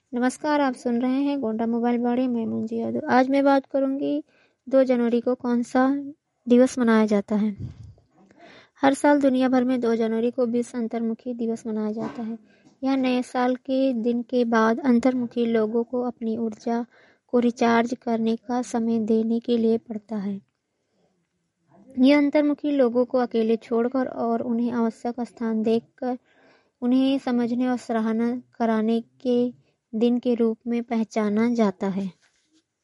नमस्कार, आप सुन रहे हैं गोंडा मोबाइल बाड़ी। मैं मुंजी यादव। आज मैं बात करूंगी 2 जनवरी को कौन सा दिवस मनाया जाता है। हर साल दुनिया भर में 2 जनवरी को विश्व अंतर्मुखी दिवस मनाया जाता है। यह नए साल के दिन के बाद अंतर्मुखी लोगों को अपनी ऊर्जा को रिचार्ज करने का समय देने के लिए पड़ता है। यह अंतर्मुखी लोगों को अकेले छोड़कर और उन्हें आवश्यक स्थान देखकर उन्हें समझने और सराहना कराने के दिन के रूप में पहचाना जाता है।